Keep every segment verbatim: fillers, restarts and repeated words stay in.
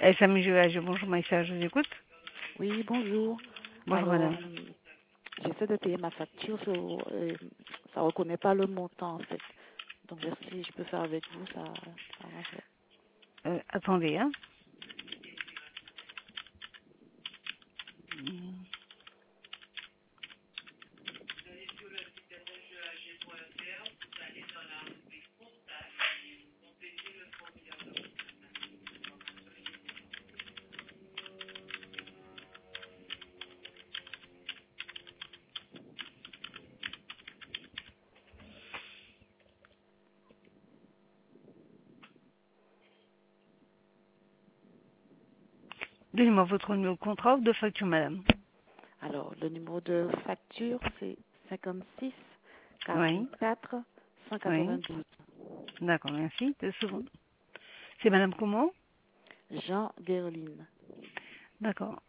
S M G A G, bonjour Maïssa, je vous écoute. Oui, bonjour. Bonjour Alors, madame. j'essaie de payer ma facture, ça ne reconnaît pas le montant en fait. Donc, si je peux faire avec vous, ça, ça marche. Euh, attendez, hein. Donnez-moi votre numéro de contrat ou de facture, madame. Alors, le numéro de facture, c'est cinquante-six Oui, quarante-quatre cent oui. quatre-vingt-douze. D'accord, merci. Deux secondes. C'est madame comment? Jean Guerline. D'accord.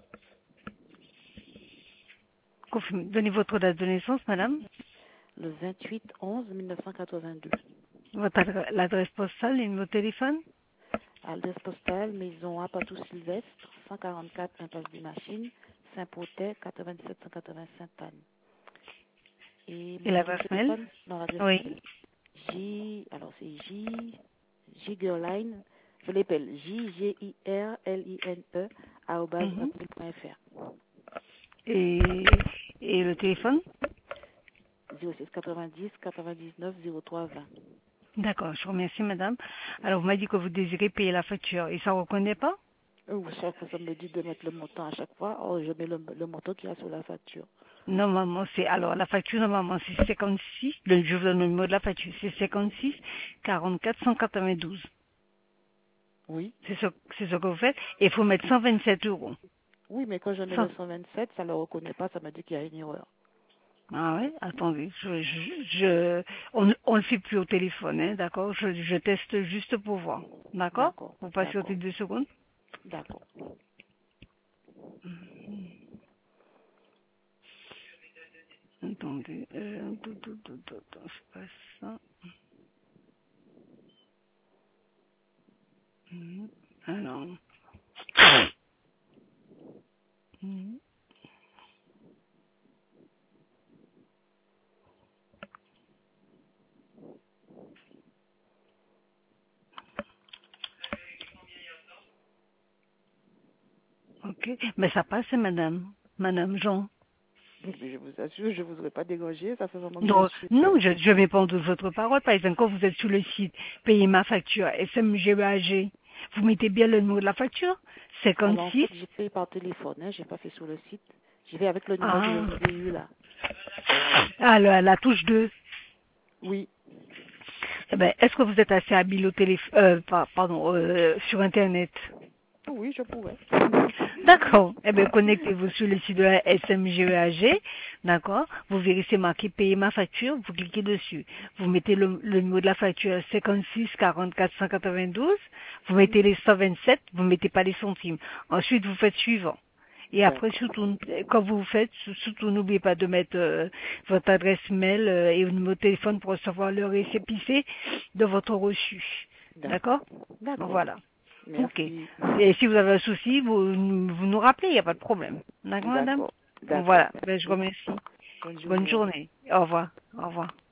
Confirme. Donnez votre date de naissance, madame. Le vingt-huit onze mille neuf cent quatre-vingt-deux. Votre adre- l'adresse postale, le numéro de téléphone. Adresse postale, Maison à Patou-Sylvestre, cent quarante-quatre Impasse des Machines, Saint-Potet, quatre-vingt-dix-sept cent quatre-vingt-cinq Sainte-Anne. Et mon Et numéro de l'adresse mail? téléphone, dans l'adresse mail, Oui. J, alors c'est J, J Girline, je l'appelle J G I R L I N E, arobase Mhm. hotmail point F R. Et, et le téléphone? zéro six quatre-vingt-dix quatre-vingt-dix-neuf zéro trois vingt. D'accord, je vous remercie, madame. Alors, vous m'avez dit que vous désirez payer la facture et ça ne reconnaît pas? Euh, chaque fois, ça me dit de mettre le montant à chaque fois. Or, je mets le, le montant qu'il y a sur la facture. Normalement, c'est, alors, la facture, normalement, c'est cinquante-six, le, je vous donne le numéro de la facture, c'est cinquante-six quarante-quatre cent quatre-vingt-douze. Oui. C'est ce, c'est ce que vous faites. Et il faut mettre cent vingt-sept euros. Oui, mais quand je mets Ça. le cent vingt-sept, ça ne le reconnaît pas, ça me dit qu'il y a une erreur. Ah ouais, attendez, je, je, je on, on le fait plus au téléphone, hein, d'accord? Je, je teste juste pour voir. D'accord? D'accord, Vous patientez d'accord, deux secondes. d'accord. Attendez, euh, tout, tout, tout, tout, tout, c'est pas ça. Mhm. Alors. Mhm. Ok, mais ça passe, madame, madame Jean. Mais je vous assure, je ne vous aurais pas dérangé, ça fait vraiment que je Non, suis... non, je, je vais pas en doute votre parole. Par exemple, quand vous êtes sur le site, payez ma facture, S M G E A G, vous mettez bien le numéro de la facture, Alors en cinquante-six. fait, j'ai payé par téléphone, hein, j'ai pas fait sur le site. J'y vais avec le numéro que je Ah, vous ai eu là. ah la, la touche deux. Oui, Eh ben, est-ce que vous êtes assez habile au téléphone, euh, par- pardon, euh, sur Internet? oui, je pourrais. D'accord. Eh bien, connectez-vous sur le site de la S M G E A G, d'accord? Vous verrez, c'est marqué payer ma facture, vous cliquez dessus. Vous mettez le, le numéro de la facture cinquante-six quarante-quatre cent quatre-vingt-douze, vous mettez les cent vingt-sept, vous mettez pas les centimes. Ensuite, vous faites suivant. Et après, D'accord, surtout, quand vous faites, surtout n'oubliez pas de mettre euh, votre adresse mail euh, et le numéro de téléphone pour recevoir le récépissé de votre reçu. D'accord? d'accord, d'accord. Voilà. Ok. Merci. Et si vous avez un souci, vous, vous nous rappelez, il n'y a pas de problème. D'accord, madame? D'accord, d'accord. Voilà. Ben, je vous Merci. remercie. Bonne Bonne journée à vous. journée. Au revoir. Au revoir.